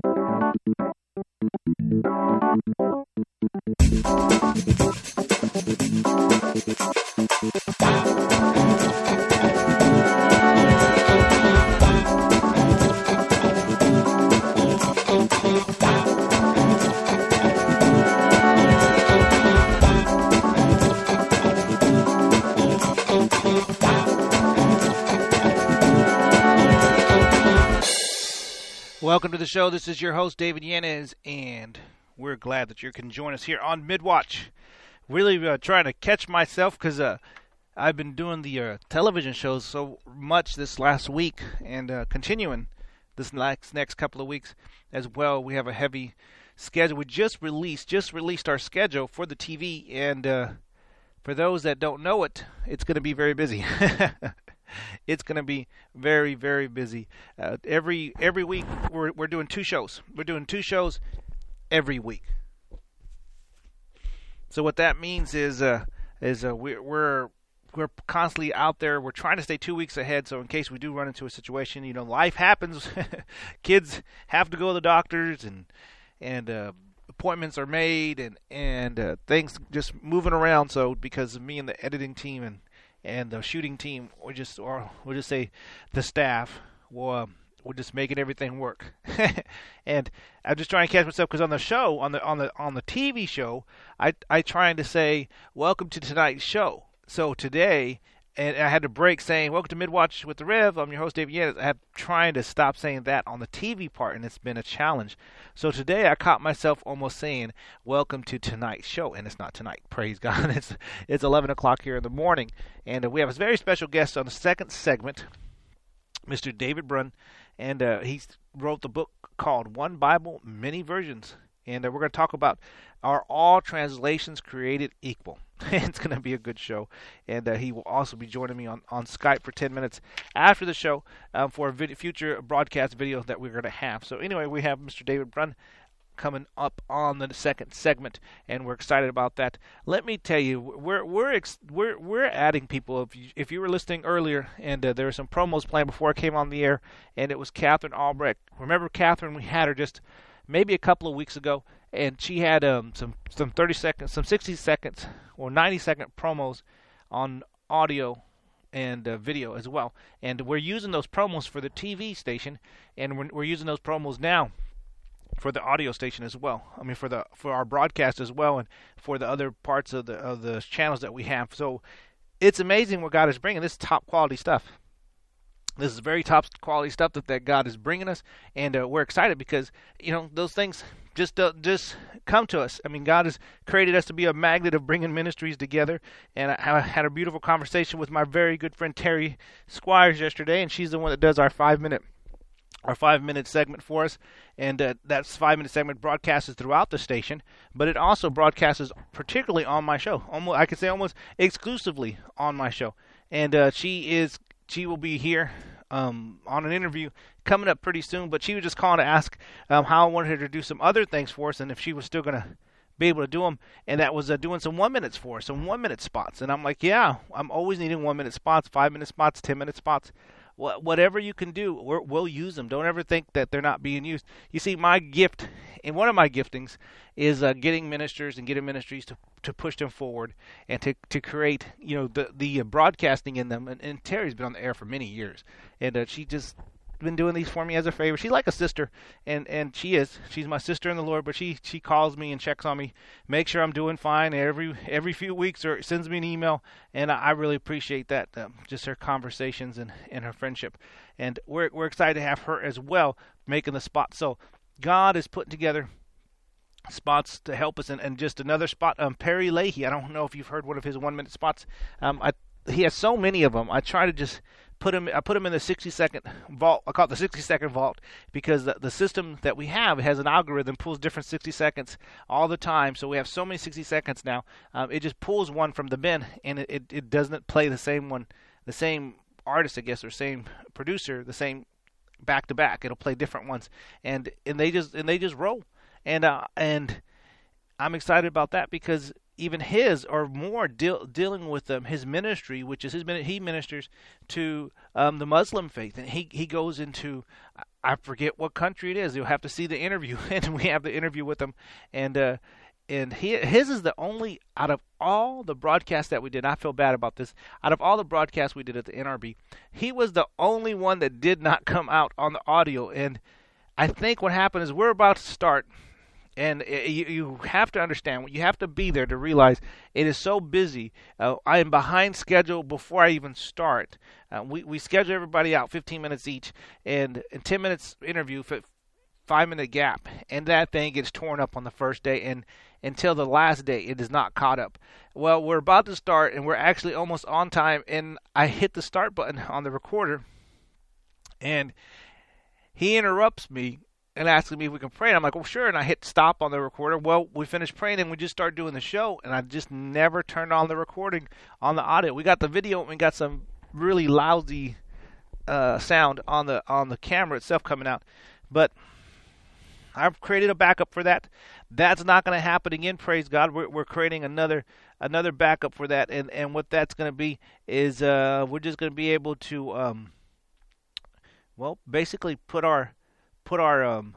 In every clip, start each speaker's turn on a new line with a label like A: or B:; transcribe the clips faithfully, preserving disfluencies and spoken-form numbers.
A: Welcome to the show. This is your host, David Yanez, and we're glad that you can join us here on Midwatch. Really uh, trying to catch myself because uh, I've been doing the uh, television shows so much this last week and uh, continuing this next, next couple of weeks as well. We have a heavy schedule. We just released, just released our schedule for the T V, and uh, for those that don't know it, it's going to be very busy. It's going to be very, very busy. Uh, every every week, we're we're doing two shows. We're doing two shows every week. So what that means is uh, is uh, we're we're we're constantly out there. We're trying to stay two weeks ahead. So in case we do run into a situation, you know, life happens. Kids have to go to the doctors, and and uh, appointments are made, and and uh, things just moving around. So because of me and the editing team and And the shooting team, or just, or we'll just say, the staff, will uh, we're just making everything work. And I'm just trying to catch myself because on the show, on the on the on the T V show, I I trying to say welcome to tonight's show. So today, and I had to break saying welcome to Midwatch with the Rev. I'm your host, David Yanez. I had trying to stop saying that on the T V part, and it's been a challenge. So today I caught myself almost saying welcome to tonight's show, and it's not tonight. Praise God. It's it's eleven o'clock here in the morning, and uh, we have a very special guest on the second segment, Mister David Brunn, and uh, he wrote the book called One Bible, Many Versions, and uh, we're going to talk about are all translations created equal. It's going to be a good show, and uh, he will also be joining me on, on Skype for ten minutes after the show um, for a vid- future broadcast video that we're going to have. So anyway, we have Mister David Brunn coming up on the second segment, and we're excited about that. Let me tell you, we're we're ex- we're we're adding people. If you, if you were listening earlier, and uh, there were some promos playing before I came on the air, and it was Catherine Albrecht. Remember Catherine? We had her just maybe a couple of weeks ago, and she had um, some some thirty seconds, some sixty seconds or ninety second promos on audio and uh, video as well. And we're using those promos for the T V station, and we're, we're using those promos now for the audio station as well. I mean, for the for our broadcast as well, and for the other parts of the of the channels that we have. So it's amazing what God is bringing. This is top quality stuff. This is very top quality stuff that, that God is bringing us, and uh, we're excited because, you know, those things just uh, just come to us. I mean, God has created us to be a magnet of bringing ministries together, and I, I had a beautiful conversation with my very good friend Terry Squires yesterday, and she's the one that does our five-minute our five-minute segment for us, and uh, that five-minute segment broadcasts throughout the station, but it also broadcasts particularly on my show. Almost, I could say almost exclusively on my show, and uh, she is She will be here um, on an interview coming up pretty soon, but she was just calling to ask um, how I wanted her to do some other things for us and if she was still going to be able to do them, and that was uh, doing some one-minute for us, some one-minute spots. And I'm like, yeah, I'm always needing one-minute spots, five-minute spots, ten-minute spots. Wh- whatever you can do, we're, we'll use them. Don't ever think that they're not being used. You see, my gift, and one of my giftings, is uh, getting ministers and getting ministries to to push them forward and to, to create, you know, the the uh, broadcasting in them. And, and Terry's been on the air for many years, and uh, she just been doing these for me as a favor. She's like a sister, and, and she is. She's my sister in the Lord, but she, she calls me and checks on me, makes sure I'm doing fine every every few weeks, or sends me an email, and I, I really appreciate that. Um, just her conversations and, and her friendship, and we're we're excited to have her as well making the spot. So God is putting together spots to help us, and, and just another spot. Um, Perry Leahy. I don't know if you've heard one of his one minute spots. Um, I he has so many of them. I try to just put him. I put him in the sixty second vault. I call it the sixty second vault because the, the system that we have has an algorithm, pulls different sixty seconds all the time. So we have so many sixty seconds now. Um, it just pulls one from the bin, and it, it, it doesn't play the same one, the same artist, I guess, or same producer, the same back to back. It'll play different ones, and and they just and they just roll. And uh, and I'm excited about that because even his or more deal, dealing with um, his ministry, which is his he ministers to um, the Muslim faith, and he he goes into I forget what country it is. You'll have to see the interview, and we have the interview with him, and uh, and he, his is the only out of all the broadcasts that we did. I feel bad about this. Out of all the broadcasts we did at the N R B, he was the only one that did not come out on the audio. And I think what happened is we're about to start, and it, you, you have to understand, you have to be there to realize it is so busy. Uh, I am behind schedule before I even start. Uh, we we schedule everybody out fifteen minutes each, and, and ten minutes interview, five minute gap, and that thing gets torn up on the first day, and until the last day it is not caught up. Well, we're about to start, and we're actually almost on time, and I hit the start button on the recorder, and he interrupts me and asking me if we can pray. And I'm like, well, sure. And I hit stop on the recorder. Well, we finished praying, and we just started doing the show, and I just never turned on the recording on the audio. We got the video, and we got some really lousy uh, sound on the on the camera itself coming out. But I've created a backup for that. That's not going to happen again. Praise God. We're, we're creating another another backup for that, and and what that's going to be is uh, we're just going to be able to, um, well, basically put our put our um,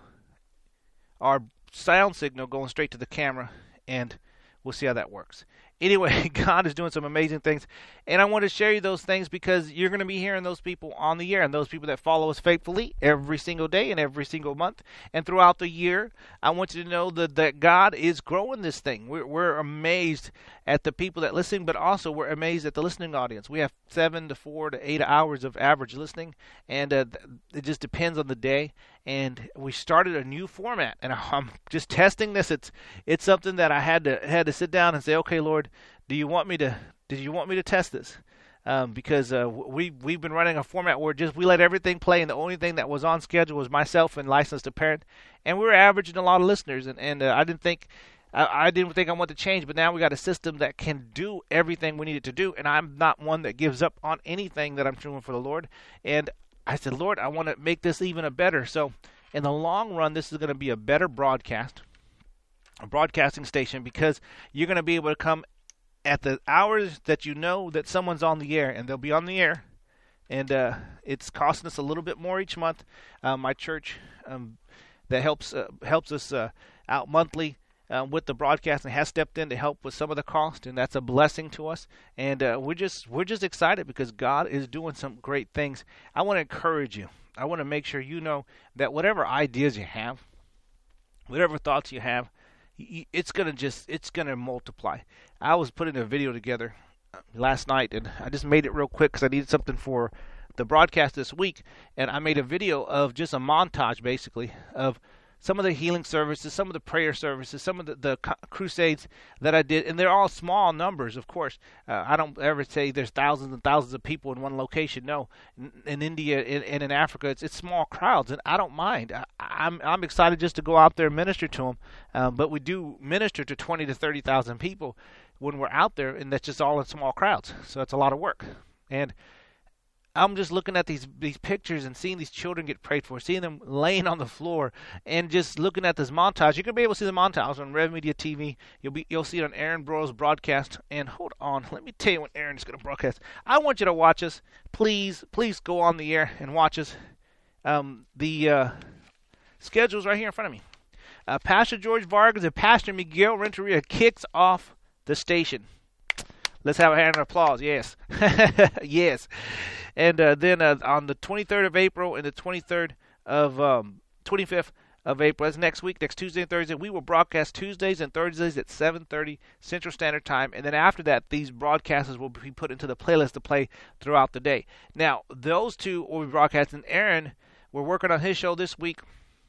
A: our sound signal going straight to the camera, and we'll see how that works. Anyway, God is doing some amazing things, and I want to share you those things because you're going to be hearing those people on the air, and those people that follow us faithfully every single day and every single month and throughout the year. I want you to know that, that God is growing this thing. We're, we're amazed at the people that listen, but also we're amazed at the listening audience. We have seven to four to eight hours of average listening, and uh, it just depends on the day. And we started a new format, and I'm just testing this. It's it's something that I had to had to sit down and say, okay, Lord, do you want me to? Did you want me to test this? Um, because uh, we we've been running a format where just we let everything play, and the only thing that was on schedule was myself and licensed to parent, and we were averaging a lot of listeners, and and uh, I didn't think. I, I didn't think I wanted to change, but now we got a system that can do everything we need it to do, and I'm not one that gives up on anything that I'm doing for the Lord. And I said, Lord, I want to make this even a better. So in the long run, this is going to be a better broadcast, a broadcasting station, because you're going to be able to come at the hours that you know that someone's on the air, and they'll be on the air. And uh, it's costing us a little bit more each month. Uh, my church um, that helps uh, helps us uh, out monthly Uh, with the broadcasting has stepped in to help with some of the cost, and that's a blessing to us. And uh, we're just we're just excited because God is doing some great things. I want to encourage you. I want to make sure you know that whatever ideas you have, whatever thoughts you have, it's gonna just it's gonna multiply. I was putting a video together last night, and I just made it real quick because I needed something for the broadcast this week, and I made a video of just a montage, basically, of some of the healing services, some of the prayer services, some of the, the crusades that I did, and they're all small numbers, of course. Uh, I don't ever say there's thousands and thousands of people in one location. No, in, in India and in, in Africa, it's, it's small crowds, and I don't mind. I, I'm I'm excited just to go out there and minister to them, um, but we do minister to twenty to thirty thousand people when we're out there, and that's just all in small crowds. So it's a lot of work, and I'm just looking at these these pictures and seeing these children get prayed for, seeing them laying on the floor, and just looking at this montage. You're gonna be able to see the montage on Rev Media T V. You'll be you'll see it on Aaron Broyles' broadcast. And hold on, let me tell you when Aaron is gonna broadcast. I want you to watch us. Please, please go on the air and watch us. Um, the uh, schedule's right here in front of me. Uh, Pastor George Vargas and Pastor Miguel Renteria kicks off the station. Let's have a hand of applause. Yes. Yes. And uh, then uh, on the twenty-third of April and the twenty-third of um, twenty-fifth of April, that's next week, next Tuesday and Thursday, we will broadcast Tuesdays and Thursdays at seven thirty Central Standard Time. And then after that, these broadcasts will be put into the playlist to play throughout the day. Now, those two will be broadcasting. Aaron, we're working on his show this week.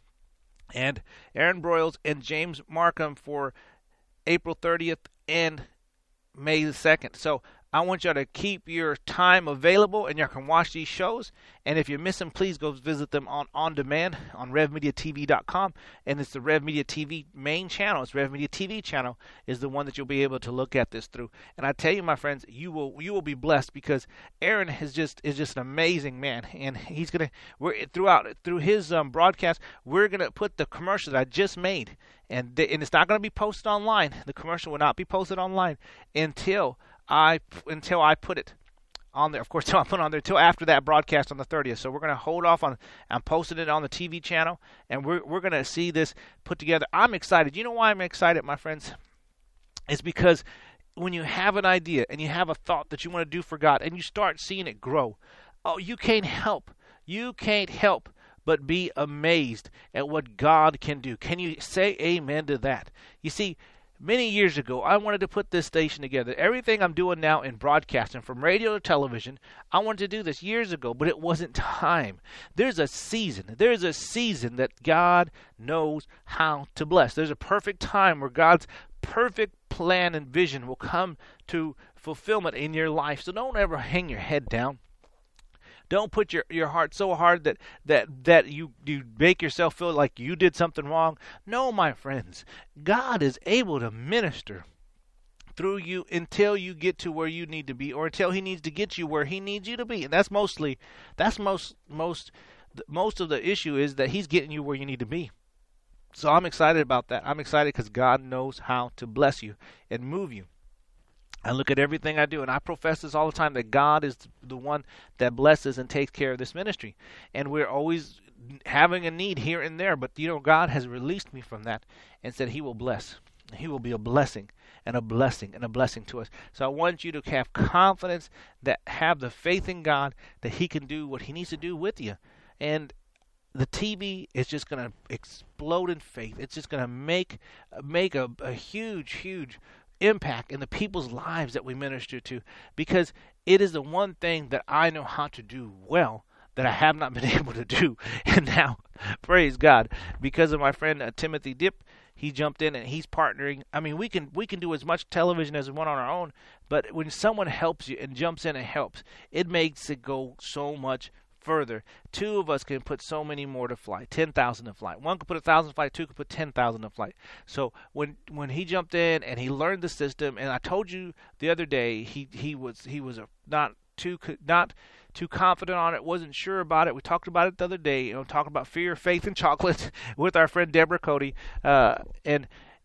A: And Aaron Broyles and James Markham for April thirtieth and May the second. So I want y'all to keep your time available, and y'all can watch these shows. And if you miss them, please go visit them on on demand on rev media t v dot com. And it's the Rev Media T V main channel. It's Rev Media T V channel is the one that you'll be able to look at this through. And I tell you, my friends, you will you will be blessed because Aaron is just is just an amazing man, and he's gonna we're throughout through his um, broadcast. We're gonna put the commercial that I just made, and th- and it's not gonna be posted online. The commercial will not be posted online until I until I put it on there. Of course, I'll put it on there until after that broadcast on the thirtieth. So we're going to hold off on, I'm posting it on the T V channel, and we're, we're going to see this put together. I'm excited. You know why I'm excited, my friends? It's because when you have an idea and you have a thought that you want to do for God and you start seeing it grow, oh, you can't help. You can't help but be amazed at what God can do. Can you say amen to that? You see, many years ago, I wanted to put this station together. Everything I'm doing now in broadcasting, from radio to television, I wanted to do this years ago, but it wasn't time. There's a season. There's a season that God knows how to bless. There's a perfect time where God's perfect plan and vision will come to fulfillment in your life. So don't ever hang your head down. Don't put your, your heart so hard that, that, that you, you make yourself feel like you did something wrong. No, my friends, God is able to minister through you until you get to where you need to be, or until he needs to get you where he needs you to be. And that's mostly, that's most, most, most of the issue is that he's getting you where you need to be. So I'm excited about that. I'm excited because God knows how to bless you and move you. I look at everything I do, and I profess this all the time, that God is the one that blesses and takes care of this ministry. And we're always having a need here and there, but, you know, God has released me from that and said he will bless. He will be a blessing and a blessing and a blessing to us. So I want you to have confidence, that have the faith in God that he can do what he needs to do with you. And the T V is just going to explode in faith. It's just going to make make a, a huge, huge impact in the people's lives that we minister to, because it is the one thing that I know how to do well that I have not been able to do. And now, praise God, because of my friend uh, Timothy Dip, he jumped in and he's partnering. I mean, we can we can do as much television as we want on our own, but when someone helps you and jumps in and helps, it makes it go so much further. Two of us can put so many more to flight, ten thousand to flight. One could put one thousand to flight, two could put ten thousand to flight. So when when he jumped in and he learned the system, and I told you the other day, he he was he was a, not too not too confident on it, wasn't sure about it. We talked about it the other day, you know, talking about fear, faith, and chocolate with our friend Deborah Cody, uh, and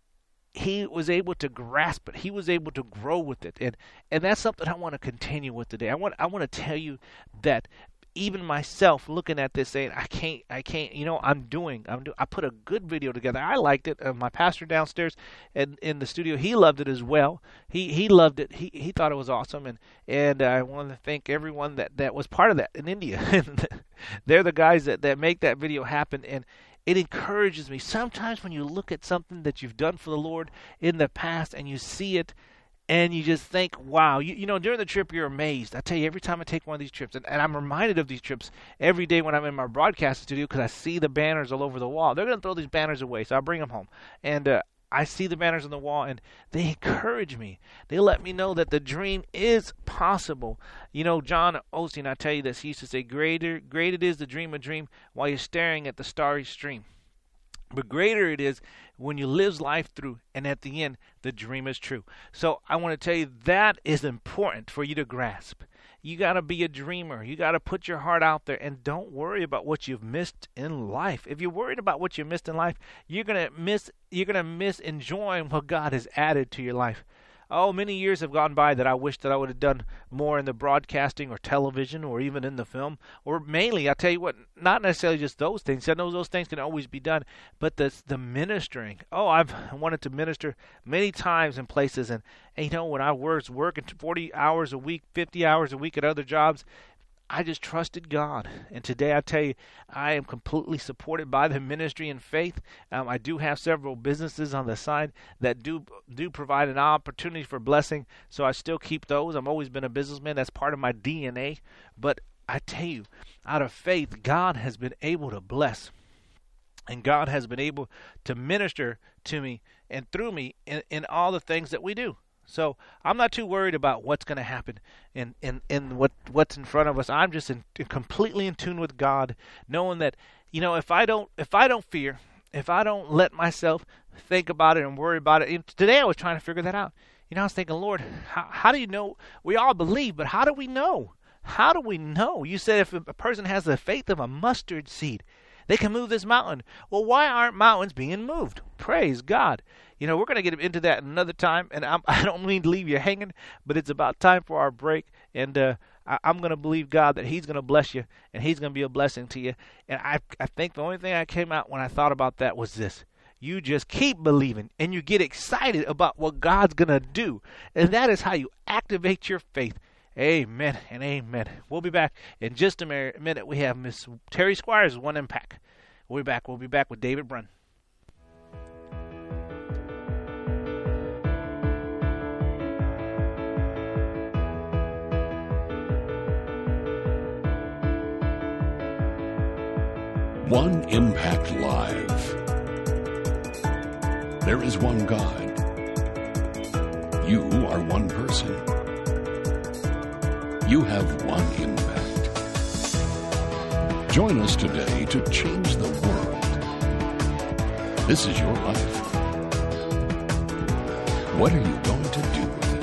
A: he was able to grasp it. He was able to grow with it, and and that's something I want to continue with today. I want I want to tell you that even myself looking at this saying, I can't, I can't, you know, I'm doing, I'm do, I put a good video together. I liked it. Uh, my pastor downstairs in, in the studio, he loved it as well. He he loved it. He he thought it was awesome. And, and I want to thank everyone that, that was part of that in India. They're the guys that, that make that video happen. And it encourages me. Sometimes when you look at something that you've done for the Lord in the past and you see it, and you just think, wow, you, you know, during the trip, you're amazed. I tell you, every time I take one of these trips, and, and I'm reminded of these trips every day when I'm in my broadcast studio, because I see the banners all over the wall. They're going to throw these banners away, so I bring them home. And uh, I see the banners on the wall, and they encourage me. They let me know that the dream is possible. You know, John Osteen, I tell you this, he used to say, greater, great it is to dream a dream while you're staring at the starry stream. But greater it is when you live life through, and at the end, the dream is true. So I want to tell you that is important for you to grasp. You got to be a dreamer. You got to put your heart out there, and don't worry about what you've missed in life. If you're worried about what you missed in life, you're gonna miss. You're gonna miss enjoying what God has added to your life. Oh, many years have gone by that I wish that I would have done more in the broadcasting or television or even in the film. Or mainly, I'll tell you what, not necessarily just those things. I know those things can always be done. But the the ministering. Oh, I've wanted to minister many times in places. And, and you know, when I was working forty hours a week, fifty hours a week at other jobs, I just trusted God. And today I tell you, I am completely supported by the ministry and faith. Um, I do have several businesses on the side that do do provide an opportunity for blessing. So I still keep those. I've always been a businessman. That's part of my D N A. But I tell you, out of faith, God has been able to bless. And God has been able to minister to me and through me in, in all the things that we do. So I'm not too worried about what's going to happen in, in, in what what's in front of us. I'm just in, in completely in tune with God, knowing that, you know, if I don't if I don't fear, if I don't let myself think about it and worry about it. And today I was trying to figure that out. You know, I was thinking, Lord, how, how do you know? We all believe, but how do we know? How do we know? You said if a person has the faith of a mustard seed, they can move this mountain. Well, why aren't mountains being moved? Praise God. You know, we're going to get into that another time, and I'm, I don't mean to leave you hanging, but it's about time for our break. And uh, I, I'm going to believe God that he's going to bless you and he's going to be a blessing to you. And I, I think the only thing that came out when I thought about that was this. You just keep believing and you get excited about what God's going to do. And that is how you activate your faith. Amen and amen. We'll be back in just a minute. We have Miss Terry Squires, One Impact. We'll be back. We'll be back with David Brunn.
B: One Impact Live. There is one God. You are one person. You have one impact. Join us today to change the world. This is your life. What are you going to do with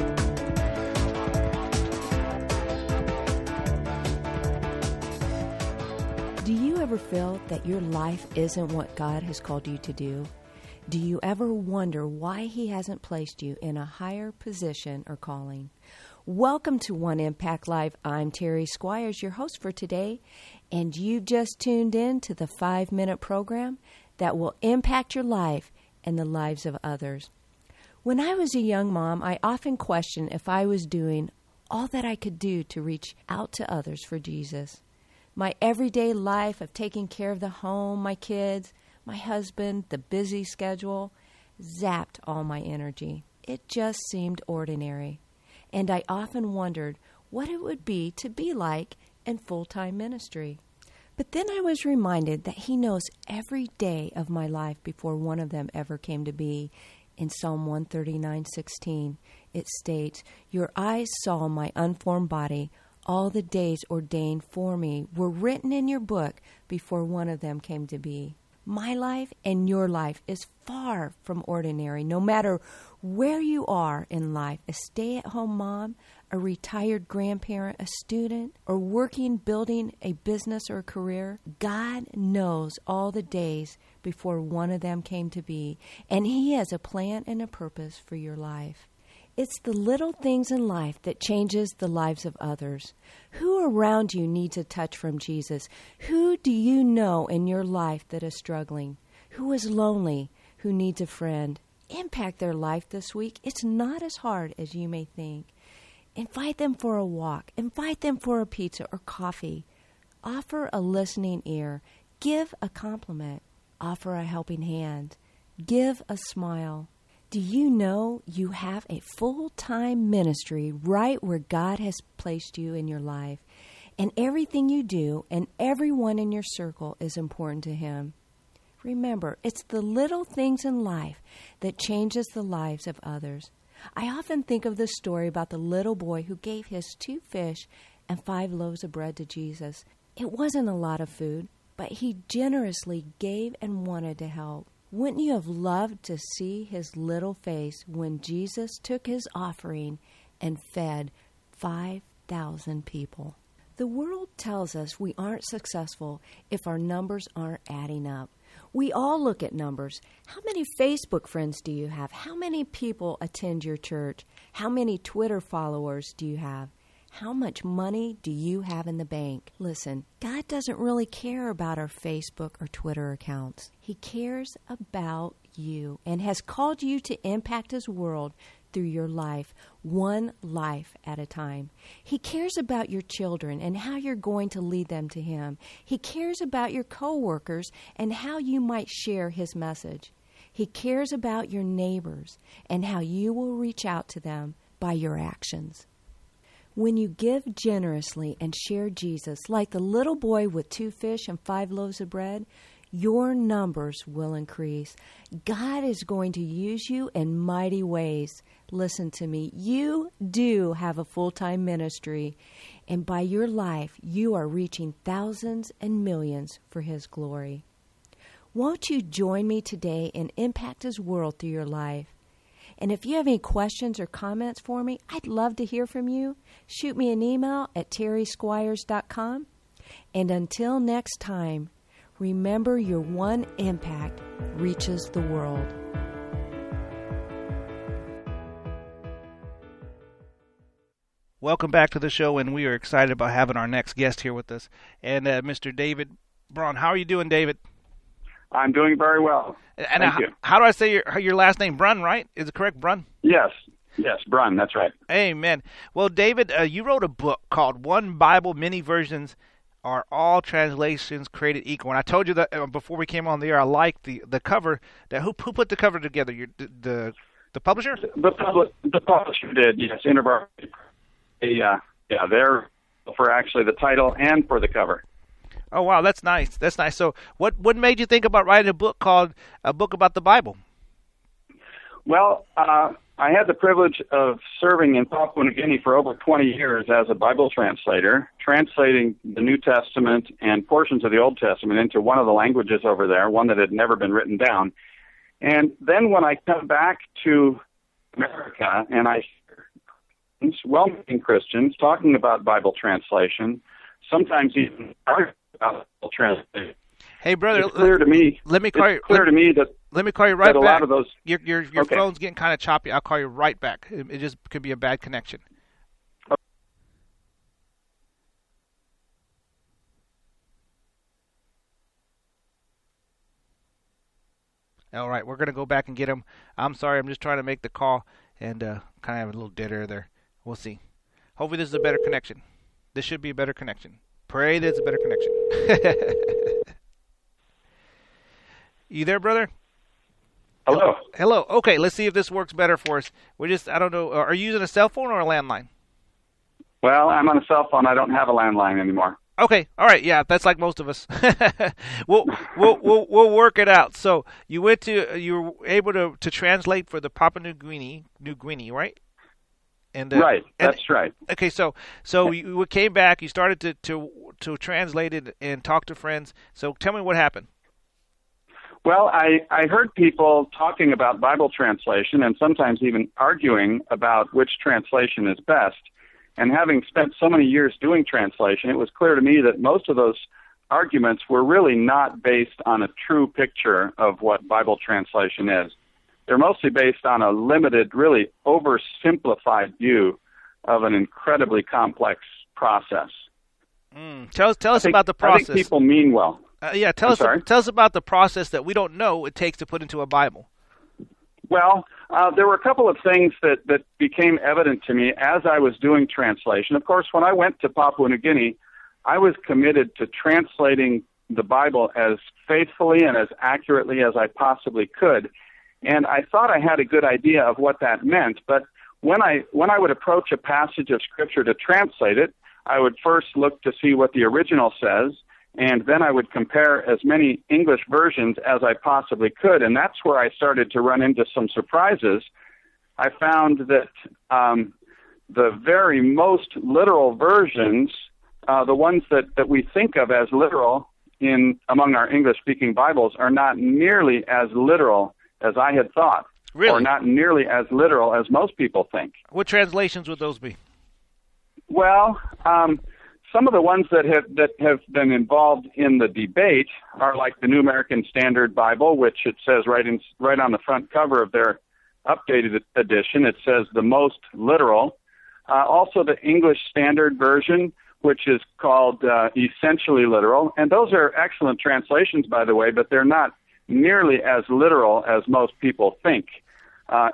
C: it? Do you ever feel that your life isn't what God has called you to do? Do you ever wonder why He hasn't placed you in a higher position or calling? Welcome to One Impact Live. I'm Terry Squires, your host for today, and you've just tuned in to the five-minute program that will impact your life and the lives of others. When I was a young mom, I often questioned if I was doing all that I could do to reach out to others for Jesus. My everyday life of taking care of the home, my kids, my husband, the busy schedule, zapped all my energy. It just seemed ordinary. And I often wondered what it would be to be like in full-time ministry. But then I was reminded that He knows every day of my life before one of them ever came to be. In Psalm one thirty-nine sixteen, it states, "Your eyes saw my unformed body. All the days ordained for me were written in your book before one of them came to be." My life and your life is far from ordinary, no matter where you are in life, a stay-at-home mom, a retired grandparent, a student, or working, building a business or a career. God knows all the days before one of them came to be, and He has a plan and a purpose for your life. It's the little things in life that changes the lives of others. Who around you needs a touch from Jesus? Who do you know in your life that is struggling? Who is lonely? Who needs a friend? Impact their life this week. It's not as hard as you may think. Invite them for a walk. Invite them for a pizza or coffee. Offer a listening ear. Give a compliment. Offer a helping hand. Give a smile. Do you know you have a full-time ministry right where God has placed you in your life? And everything you do and everyone in your circle is important to Him. Remember, it's the little things in life that changes the lives of others. I often think of the story about the little boy who gave his two fish and five loaves of bread to Jesus. It wasn't a lot of food, but he generously gave and wanted to help. Wouldn't you have loved to see his little face when Jesus took his offering and fed five thousand people? The world tells us we aren't successful if our numbers aren't adding up. We all look at numbers. How many Facebook friends do you have? How many people attend your church? How many Twitter followers do you have? How much money do you have in the bank? Listen, God doesn't really care about our Facebook or Twitter accounts. He cares about you and has called you to impact His world through your life, one life at a time. He cares about your children and how you're going to lead them to Him. He cares about your coworkers and how you might share His message. He cares about your neighbors and how you will reach out to them by your actions. When you give generously and share Jesus, like the little boy with two fish and five loaves of bread, your numbers will increase. God is going to use you in mighty ways. Listen to me. You do have a full-time ministry, and by your life, you are reaching thousands and millions for His glory. Won't you join me today and impact His world through your life? And if you have any questions or comments for me, I'd love to hear from you. Shoot me an email at terry squires dot com. And until next time, remember your one impact reaches the world.
A: Welcome back to the show, and we are excited about having our next guest here with us, and uh, Mister David Braun. How are you doing, David?
D: I'm doing very well.
A: And
D: Thank
A: uh,
D: you.
A: How do I say your your last name? Brun, right? Is it correct, Brun?
D: Yes, yes, Brun, that's right.
A: Amen. Well, David, uh, you wrote a book called One Bible, Many Versions, Are All Translations Created Equal? And I told you that uh, before we came on the air, I liked the, the cover. That who who put the cover together? Your, the, the the publisher?
D: The, public, the publisher did, yes, InterVarsity. Yeah, yeah, they're for actually the title and for the cover.
A: Oh, wow, that's nice. That's nice. So what, what made you think about writing a book called A Book About the Bible?
D: Well, uh, I had the privilege of serving in Papua New Guinea for over twenty years as a Bible translator, translating the New Testament and portions of the Old Testament into one of the languages over there, one that had never been written down. And then when I come back to America and I hear well-meaning Christians talking about Bible translation, sometimes even arguing about Bible translation,
A: hey, brother,
D: it's clear to me.
A: Let me call
D: it's
A: you.
D: clear
A: let,
D: to me that
A: let me call you right
D: that a
A: back.
D: lot of those.
A: Your your your
D: okay.
A: phone's getting kind of choppy. I'll call you right back. It, it just could be a bad connection. All right, we're going to go back and get him. I'm sorry, I'm just trying to make the call and uh, kind of have a little dead air there. We'll see. Hopefully this is a better connection. This should be a better connection. Pray that it's a better connection. You there, brother?
D: Hello.
A: Hello. Okay, let's see if this works better for us. We just, I don't know, are you using a cell phone or a landline?
D: Well, I'm on a cell phone. I don't have a landline anymore.
A: Okay, all right, yeah, that's like most of us. we'll, we'll we'll we'll work it out. So you went to you were able to, to translate for the Papua New Guinea, New Guinea, right? And uh,
D: right,
A: and,
D: that's right.
A: Okay, so so you came back, you started to, to to translate it and talk to friends. So tell me what happened.
D: Well, I, I heard people talking about Bible translation and sometimes even arguing about which translation is best. And having spent so many years doing translation, it was clear to me that most of those arguments were really not based on a true picture of what Bible translation is. They're mostly based on a limited, really oversimplified view of an incredibly complex process.
A: Mm. Tell us, tell us
D: think,
A: about the process.
D: I think people mean well.
A: Uh, yeah, tell
D: I'm
A: us,
D: sorry?
A: tell us about the process that we don't know it takes to put into a Bible.
D: Well, uh, there were a couple of things that, that became evident to me as I was doing translation. Of course, when I went to Papua New Guinea, I was committed to translating the Bible as faithfully and as accurately as I possibly could. And I thought I had a good idea of what that meant. But when I when I would approach a passage of Scripture to translate it, I would first look to see what the original says, and then I would compare as many English versions as I possibly could, and that's where I started to run into some surprises. I found that um, the very most literal versions, uh, the ones that, that we think of as literal in among our English-speaking Bibles, are not nearly as literal as I had thought,
A: really?
D: Or not nearly as literal as most people think.
A: What translations would those be?
D: Well, um, some of the ones that have that have been involved in the debate are like the New American Standard Bible, which it says right in right on the front cover of their updated edition. It says the most literal. Uh, also, the English Standard Version, which is called uh, essentially literal, and those are excellent translations, by the way, but they're not nearly as literal as most people think. Uh,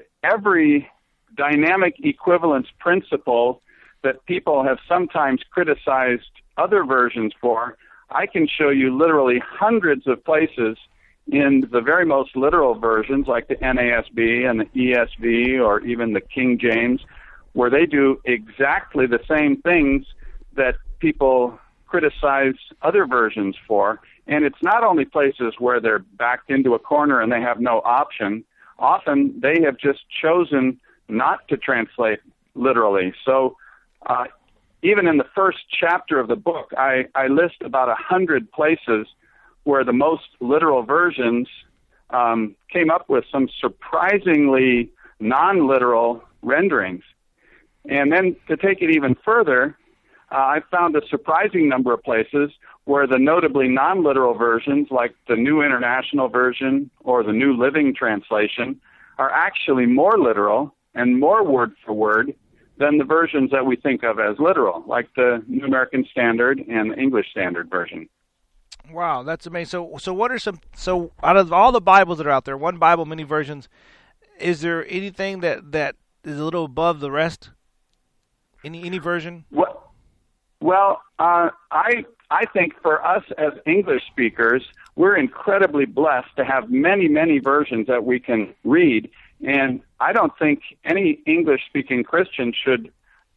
D: every dynamic equivalence principle that people have sometimes criticized other versions for, I can show you literally hundreds of places in the very most literal versions, like the N A S B and the E S V or even the King James, where they do exactly the same things that people criticize other versions for. And it's not only places where they're backed into a corner and they have no option. Often they have just chosen not to translate literally. So uh, even in the first chapter of the book, I, I list about a hundred places where the most literal versions um, came up with some surprisingly non-literal renderings. And then to take it even further, uh, I found a surprising number of places where the notably non-literal versions, like the New International Version or the New Living Translation, are actually more literal and more word for word than the versions that we think of as literal, like the New American Standard and the English Standard Version.
A: Wow, that's amazing. So, so what are some? So, out of all the Bibles that are out there, one Bible, many versions, is there anything that, that is a little above the rest? Any any version?
D: Well, well, uh, I I think for us as English speakers, we're incredibly blessed to have many many versions that we can read, and I don't think any English-speaking Christian should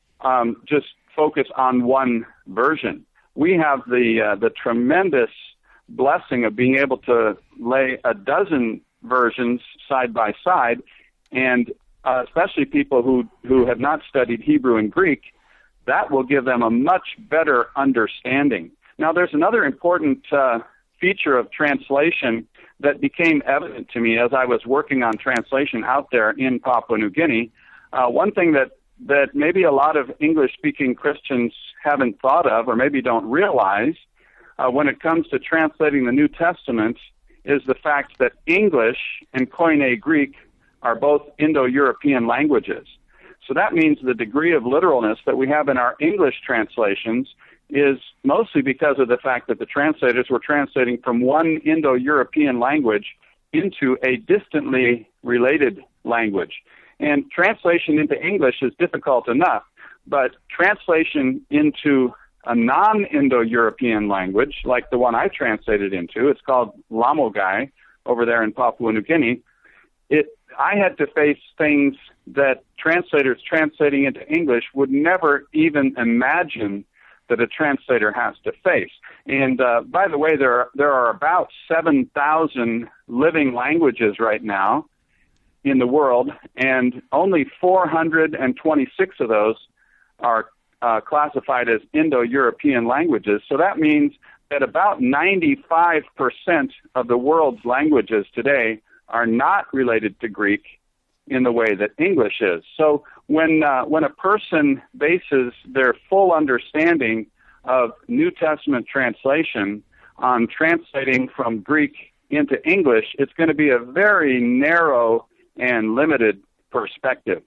D: um, just focus on one version. We have the uh, the tremendous blessing of being able to lay a dozen versions side by side, and uh, especially people who, who have not studied Hebrew and Greek, that will give them a much better understanding. Now, there's another important uh, feature of translation that became evident to me as I was working on translation out there in Papua New Guinea. Uh, one thing that that maybe a lot of English-speaking Christians haven't thought of or maybe don't realize uh, when it comes to translating the New Testament is the fact that English and Koine Greek are both Indo-European languages. So that means the degree of literalness that we have in our English translations is mostly because of the fact that the translators were translating from one Indo-European language into a distantly related language. And translation into English is difficult enough, but translation into a non-Indo-European language, like the one I translated into, it's called Lamogai over there in Papua New Guinea, it, I had to face things that translators translating into English would never even imagine that a translator has to face. And uh, by the way, there are, there are about seven thousand living languages right now in the world, and only four hundred twenty-six of those are uh, classified as Indo-European languages. So that means that about ninety-five percent of the world's languages today are not related to Greek in the way that English is. So when uh, when a person bases their full understanding of New Testament translation on translating from Greek into English, it's going to be a very narrow and limited perspective.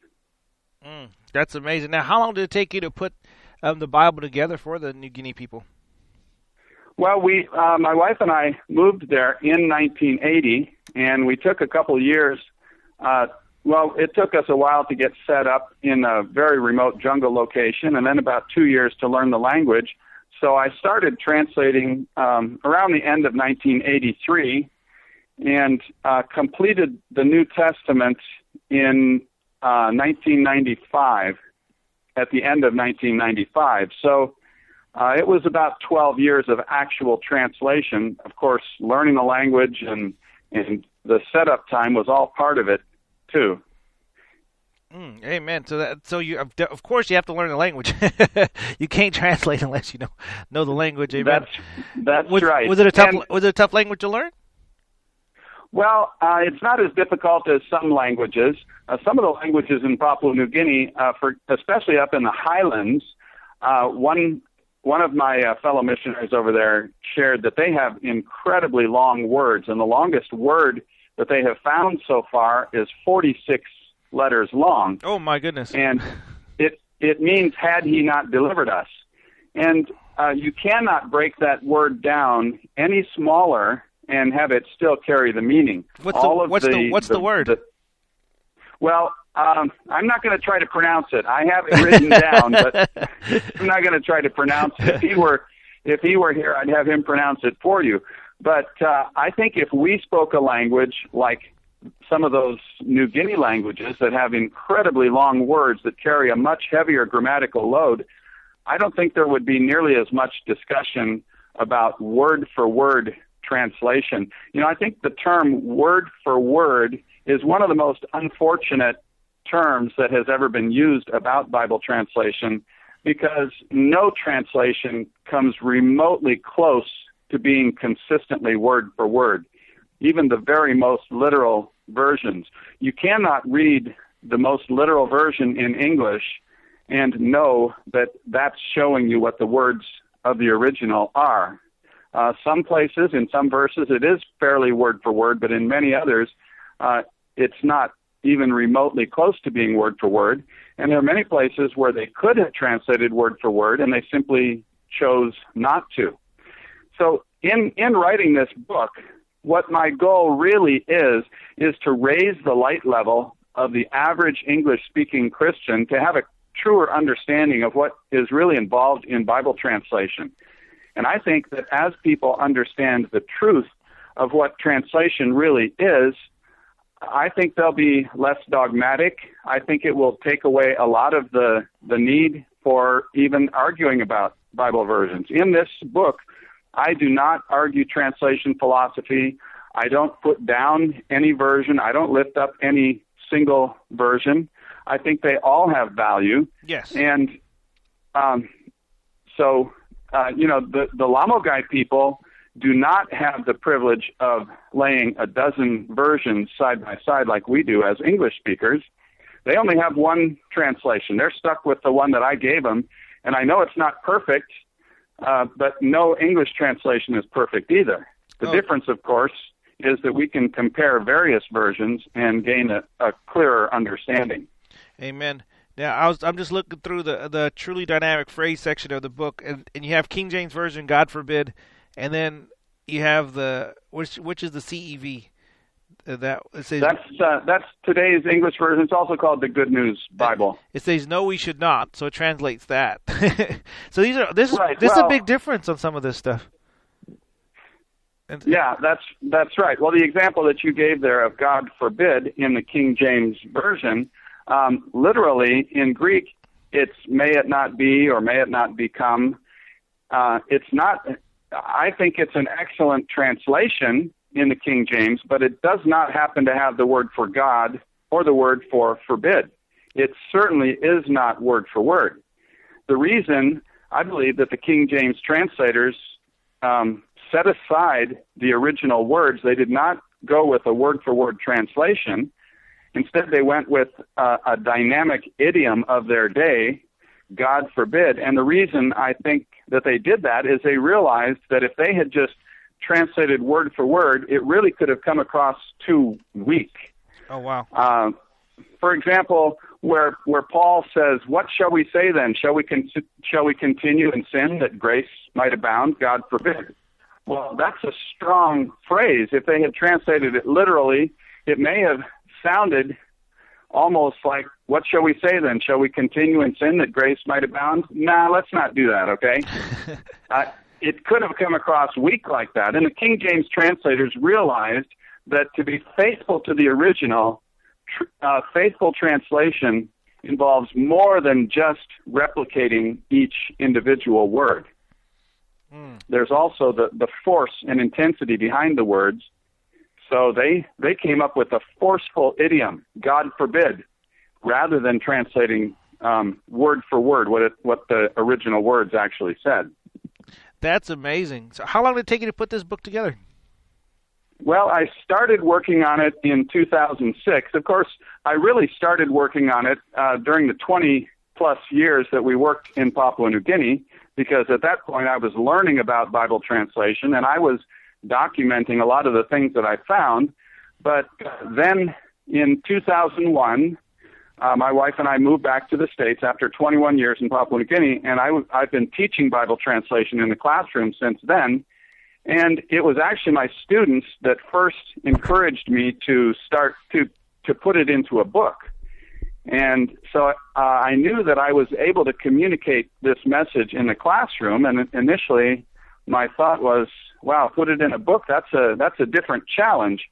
A: Mm, that's amazing. Now, how long did it take you to put um, the Bible together for the New Guinea people?
D: Well, we, uh, my wife and I moved there in nineteen eighty, and we took a couple years. Uh, well, it took us a while to get set up in a very remote jungle location, and then about two years to learn the language. So I started translating um, around the end of nineteen eighty-three, and uh, completed the New Testament in uh, nineteen ninety-five, at the end of nineteen ninety-five. So uh, it was about twelve years of actual translation. Of course, learning the language and, and the setup time was all part of it, too.
A: Mm, amen. So that, so you, of course, you have to learn the language. You can't translate unless you know know the language. Amen.
D: That's that's
A: was,
D: right.
A: Was it a tough
D: And,
A: Was it a tough language to learn?
D: Well, uh, it's not as difficult as some languages. Uh, some of the languages in Papua New Guinea, uh, for especially up in the highlands, uh, one one of my uh, fellow missionaries over there shared that they have incredibly long words, and the longest word that they have found so far is forty-six letters long.
A: Oh my goodness!
D: And it it means "had he not delivered us," and uh, you cannot break that word down any smaller and have it still carry the meaning.
A: What's
D: All
A: the
D: of
A: what's
D: the,
A: the what's the,
D: the
A: word?
D: The, well, um, I'm not going to try to pronounce it. I have it written down, but I'm not going to try to pronounce it. If he were if he were here, I'd have him pronounce it for you. But uh, I think if we spoke a language like some of those New Guinea languages that have incredibly long words that carry a much heavier grammatical load, I don't think there would be nearly as much discussion about word-for-word translation. You know, I think the term word for word is one of the most unfortunate terms that has ever been used about Bible translation, because no translation comes remotely close to being consistently word for word, even the very most literal versions. You cannot read the most literal version in English and know that that's showing you what the words of the original are. Uh, some places, in some verses, it is fairly word for word, but in many others, uh, it's not even remotely close to being word for word. And there are many places where they could have translated word for word, and they simply chose not to. So in, in writing this book, what my goal really is, is to raise the light level of the average English-speaking Christian to have a truer understanding of what is really involved in Bible translation. And I think that as people understand the truth of what translation really is, I think they'll be less dogmatic. I think it will take away a lot of the, the need for even arguing about Bible versions. In this book, I do not argue translation philosophy. I don't put down any version. I don't lift up any single version. I think they all have value.
A: Yes.
D: And um, so, uh, you know, the, the Lamogai people do not have the privilege of laying a dozen versions side by side like we do as English speakers. They only have one translation. They're stuck with the one that I gave them. And I know it's not perfect, uh, but no English translation is perfect either. The
A: oh.
D: difference, of course, is that we can compare various versions and gain a, a clearer understanding.
A: Amen. Now, I was, I'm just looking through the the truly dynamic phrase section of the book, and, and you have King James Version, God forbid, and then you have the, which which is the C E V. Uh, that it says,
D: that's uh, that's today's English version. It's also called the Good News Bible.
A: It says, no, we should not, so it translates that. So these are this,
D: right.
A: this
D: well,
A: is a big difference on some of this stuff. And,
D: yeah, that's that's right. Well, the example that you gave there of God forbid in the King James Version, um, literally in Greek, it's may it not be or may it not become. Uh, it's not. I think it's an excellent translation in the King James, but it does not happen to have the word for God or the word for forbid. It certainly is not word for word. The reason I believe that the King James translators um, set aside the original words, they did not go with a word-for-word translation. Instead, they went with uh, a dynamic idiom of their day, God forbid. And the reason I think that they did that is they realized that if they had just translated word for word, it really could have come across too weak.
A: Oh, wow.
D: Uh, for example, where where Paul says, "What shall we say then? Shall we con- shall we continue in sin that grace might abound? God forbid." Well, that's a strong phrase. If they had translated it literally, it may have sounded almost like, "What shall we say then? Shall we continue in sin that grace might abound?" Nah, let's not do that, okay? uh, it could have come across weak like that. And the King James translators realized that to be faithful to the original, tr- uh, faithful translation involves more than just replicating each individual word. Mm. There's also the, the force and intensity behind the words. So they, they came up with a forceful idiom, God forbid, rather than translating um, word for word what it, what the original words actually said.
A: That's amazing. So how long did it take you to put this book together?
D: Well, I started working on it in two thousand six. Of course, I really started working on it uh, during the twenty-plus years that we worked in Papua New Guinea, because at that point I was learning about Bible translation, and I was documenting a lot of the things that I found. But then in two thousand one, uh, my wife and I moved back to the States after twenty-one years in Papua New Guinea, and I w- I've been teaching Bible translation in the classroom since then. And it was actually my students that first encouraged me to start to, to put it into a book. And so uh, I knew that I was able to communicate this message in the classroom, and initially my thought was, wow, put it in a book, that's a that's a different challenge.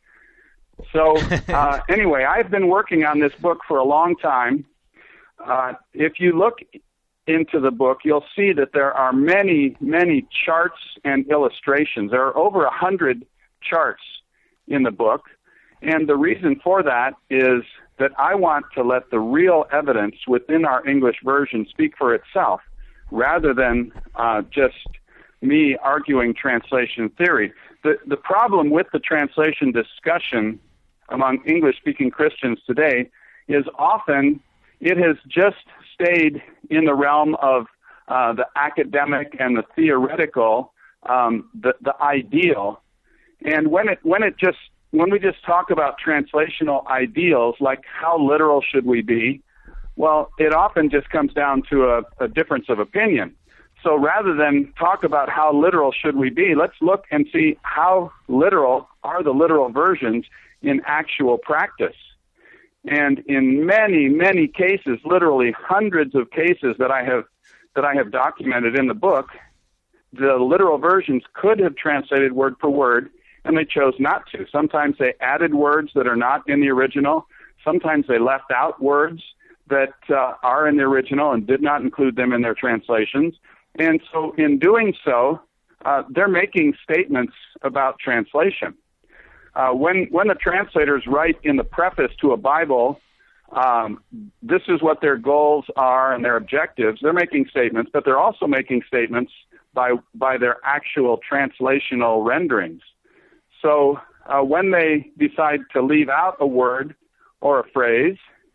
D: So uh, anyway, I've been working on this book for a long time. Uh, if you look into the book, you'll see that there are many, many charts and illustrations. There are over a hundred charts in the book, and the reason for that is that I want to let the real evidence within our English version speak for itself, rather than uh, just me arguing translation theory. The the problem with the translation discussion among English-speaking Christians today is often it has just stayed in the realm of uh, the academic and the theoretical, um, the, the ideal. And when it when it just when we just talk about translational ideals, like how literal should we be, well, it often just comes down to a, a difference of opinion. So rather than talk about how literal should we be, let's look and see how literal are the literal versions in actual practice. And in many, many cases, literally hundreds of cases that I have that I have documented in the book, the literal versions could have translated word for word, and they chose not to. Sometimes they added words that are not in the original. Sometimes they left out words that uh, are in the original and did not include them in their translations. And so in doing so, uh, they're making statements about translation. Uh, when when the translators write in the preface to a Bible, um, this is what their goals are and their objectives, they're making statements, but they're also making statements by by their actual translational renderings. So uh, when they decide to leave out a word or a phrase,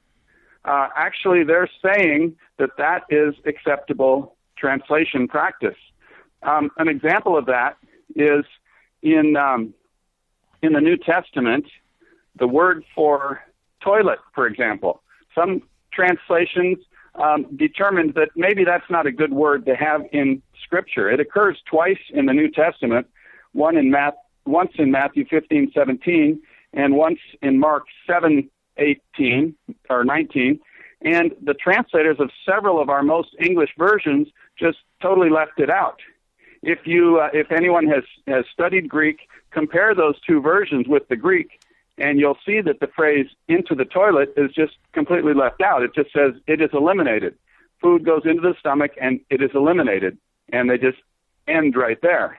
D: uh, actually they're saying that that is acceptable translation practice. Um, an example of that is in um, in the New Testament, the word for toilet, for example. Some translations um, determined that maybe that's not a good word to have in Scripture. It occurs twice in the New Testament, one in Matt, once in Matthew fifteen seventeen, and once in Mark seven eighteen or nineteen. And the translators of several of our most English versions just totally left it out. If you, uh, if anyone has, has studied Greek, compare those two versions with the Greek, and you'll see that the phrase "into the toilet" is just completely left out. It just says it is eliminated. Food goes into the stomach, and it is eliminated. And they just end right there.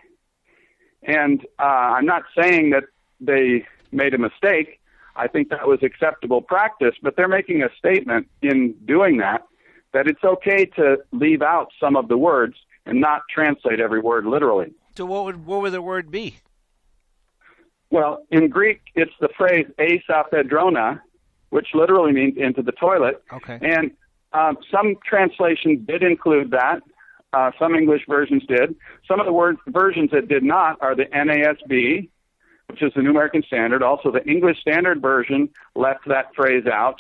D: And uh, I'm not saying that they made a mistake. I think that was acceptable practice, but they're making a statement in doing that, that it's okay to leave out some of the words and not translate every word literally.
A: So what would what would the word be?
D: Well, in Greek, it's the phrase "eis apedrona," which literally means "into the toilet."
A: Okay.
D: And um, some translations did include that. Uh, some English versions did. Some of the word versions that did not are the N A S B, which is the New American Standard. Also, the English Standard Version left that phrase out.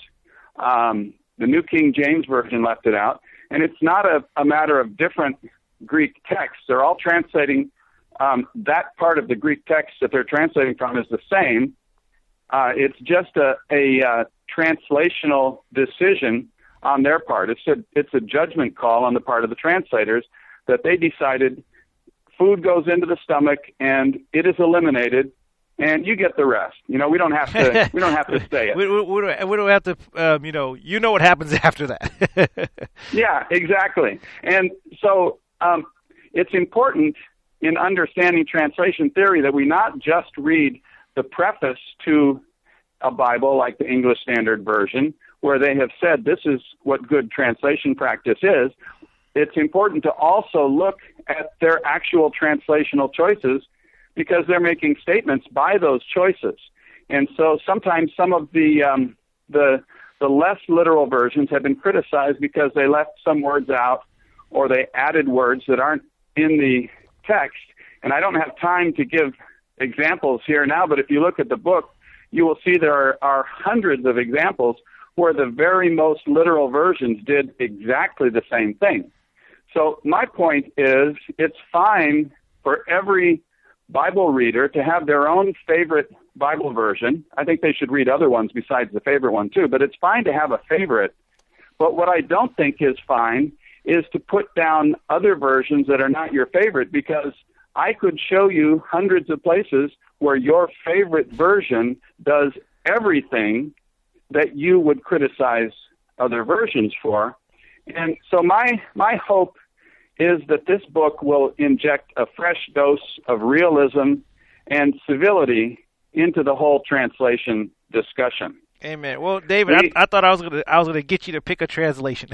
D: Um, the New King James Version left it out. And it's not a, a matter of different Greek texts. They're all translating um, that part of the Greek text that they're translating from is the same. Uh, it's just a, a uh, translational decision on their part. It's a, it's a judgment call on the part of the translators that they decided food goes into the stomach and it is eliminated, and you get the rest. You know, we don't have to. We don't have to say it.
A: we, we, we, don't, we don't have to. Um, you know, you know what happens after that.
D: Yeah, exactly. And so um, it's important in understanding translation theory that we not just read the preface to a Bible like the English Standard Version, where they have said this is what good translation practice is. It's important to also look at their actual translational choices, because they're making statements by those choices. And so sometimes some of the um, the the less literal versions have been criticized because they left some words out or they added words that aren't in the text. And I don't have time to give examples here now, but if you look at the book, you will see there are, are hundreds of examples where the very most literal versions did exactly the same thing. So my point is, it's fine for every Bible reader to have their own favorite Bible version. I think they should read other ones besides the favorite one too, but it's fine to have a favorite. But what I don't think is fine is to put down other versions that are not your favorite, because I could show you hundreds of places where your favorite version does everything that you would criticize other versions for. And so my my hope is that this book will inject a fresh dose of realism and civility into the whole translation discussion.
A: Amen. Well, David, we, I, I thought I was gonna I was gonna get you to pick a translation.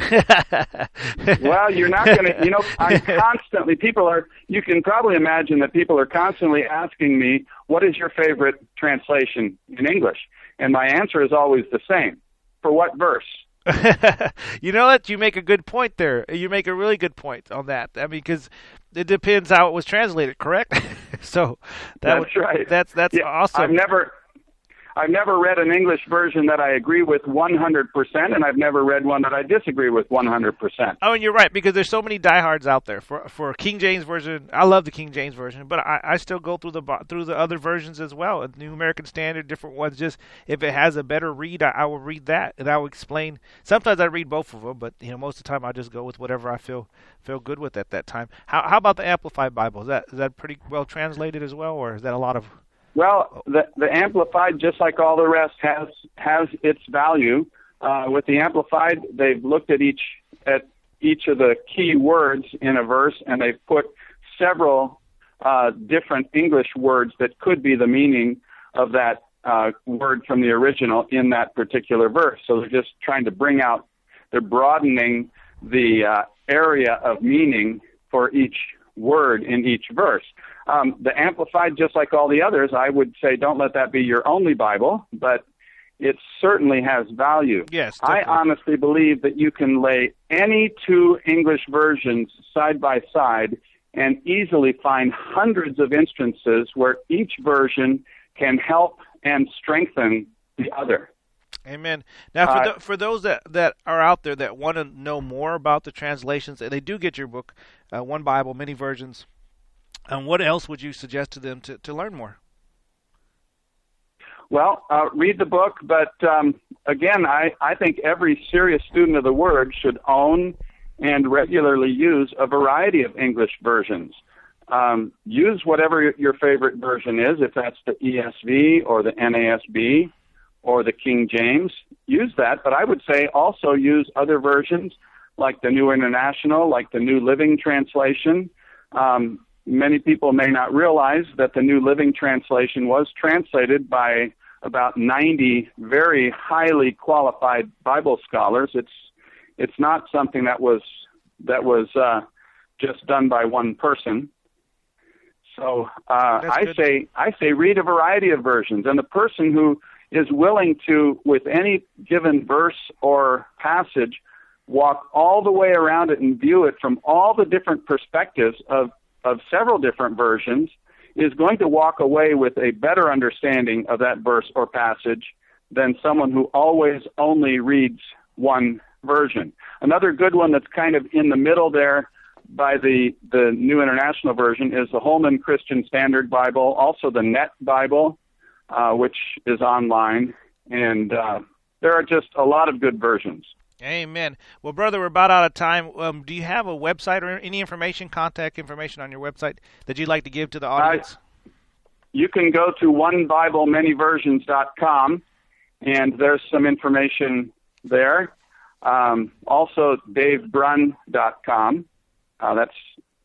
D: Well, you're not gonna. You know, I'm constantly. People are. You can probably imagine that people are constantly asking me, "What is your favorite translation in English?" And my answer is always the same. For what verse?
A: You know what? You make a good point there. You make a really good point on that. I mean, because it depends how it was translated, correct? So that
D: that's
A: would,
D: right.
A: That's that's
D: yeah,
A: awesome.
D: I've never, I've never read an English version that I agree with one hundred percent, and I've never read one that I disagree with one hundred percent.
A: Oh, and you're right, because there's so many diehards out there. For for King James Version, I love the King James Version, but I, I still go through the through the other versions as well, New American Standard, different ones. Just if it has a better read, I, I will read that, and I will explain. Sometimes I read both of them, but you know, most of the time I just go with whatever I feel feel good with at that time. How how about the Amplified Bible? Is that is that pretty well translated as well, or is that a lot of?
D: Well, the, the Amplified, just like all the rest, has has its value. Uh, with the Amplified, they've looked at each at each of the key words in a verse, and they've put several uh, different English words that could be the meaning of that uh, word from the original in that particular verse. So they're just trying to bring out, they're broadening the uh, area of meaning for each word in each verse. Um, the Amplified, just like all the others, I would say don't let that be your only Bible, but it certainly has value.
A: Yes,
D: I
A: definitely.
D: honestly believe that you can lay any two English versions side by side and easily find hundreds of instances where each version can help and strengthen the other.
A: Amen. Now, for,
D: Uh,
A: the, for those that, that are out there that want to know more about the translations, they do get your book, uh, One Bible, Many Versions. And what else would you suggest to them to, to learn more?
D: Well, uh, read the book, but um, again, I, I think every serious student of the Word should own and regularly use a variety of English versions. Um, use whatever your favorite version is, if that's the E S V or the N A S B or the King James. Use that, but I would say also use other versions like the New International, like the New Living Translation. Um, Many people may not realize that the New Living Translation was translated by about ninety very highly qualified Bible scholars. It's it's not something that was that was uh, just done by one person. So uh, I
A: good.
D: say I say read a variety of versions, and the person who is willing to, with any given verse or passage, walk all the way around it and view it from all the different perspectives of of several different versions, is going to walk away with a better understanding of that verse or passage than someone who always only reads one version. Another good one that's kind of in the middle there by the, the New International Version is the Holman Christian Standard Bible, also the Net Bible, uh, which is online, and uh, there are just a lot of good versions.
A: Amen. Well, brother, we're about out of time. Um, do you have a website or any information, contact information on your website that you'd like to give to the audience?
D: Uh, you can go to one bible many versions dot com, and there's some information there. Um, also, dave brunn dot com. Uh, that's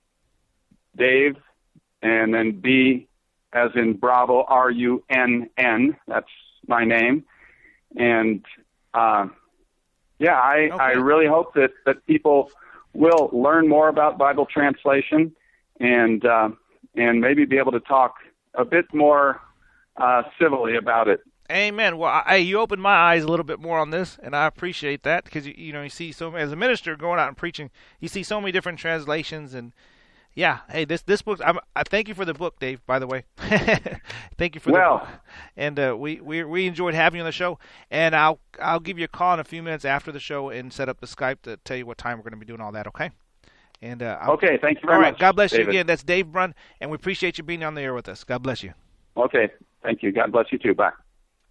D: Dave, and then B as in Bravo, R U N N. That's my name. And uh Yeah, I,
A: okay.
D: I really hope that, that people will learn more about Bible translation and uh, and maybe be able to talk a bit more uh, civilly about it.
A: Amen. Well, I, you opened my eyes a little bit more on this, and I appreciate that because you, you know you see so as a minister going out and preaching, you see so many different translations, and yeah, hey, this this book. I'm, I thank you for the book, Dave. By the way, thank you for
D: well,
A: the book. And uh, we, we we enjoyed having you on the show. And I'll I'll give you a call in a few minutes after the show and set up the Skype to tell you what time we're going to be doing all that. Okay. And uh,
D: okay, thank you very
A: all right,
D: much.
A: God bless
D: David.
A: you again. That's Dave Brunn, and we appreciate you being on the air with us. God bless you.
D: Okay, thank you. God bless you too. Bye.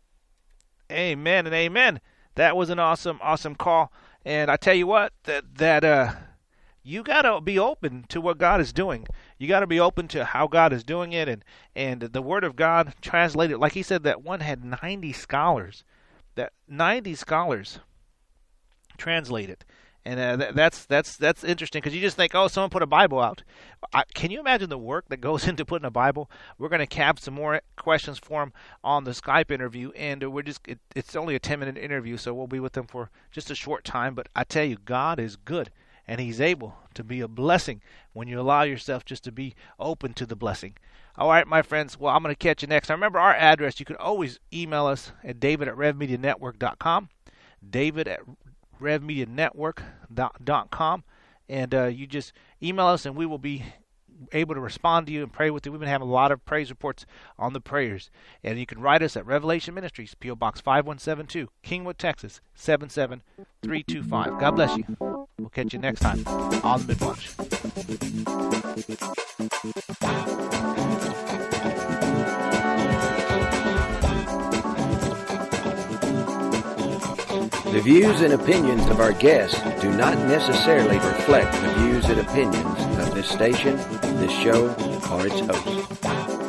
A: Amen and amen. That was an awesome, awesome call. And I tell you what, that that uh. you got to be open to what God is doing. You got to be open to how God is doing it, and, and the Word of God translated. Like he said, that one had ninety scholars. That ninety scholars translate it. And uh, that, that's that's that's interesting because you just think, oh, someone put a Bible out. I, can you imagine the work that goes into putting a Bible? We're going to cap some more questions for him on the Skype interview, and we're just it, it's only a ten minute interview, so we'll be with them for just a short time. But I tell you, God is good. And he's able to be a blessing when you allow yourself just to be open to the blessing. All right, my friends. Well, I'm going to catch you next. Now, remember our address. You can always email us at david at rev media network dot com, david at rev media network dot com. And uh, you just email us, and we will be able to respond to you and pray with you. We've been having a lot of praise reports on the prayers. And you can write us at Revelation Ministries, P O Box five one seven two, Kingwood, Texas, seven seven three two five. God bless you. We'll catch you next time on the Mid-Watch.
E: The views and opinions of our guests do not necessarily reflect the views and opinions of this station, this show, or its host.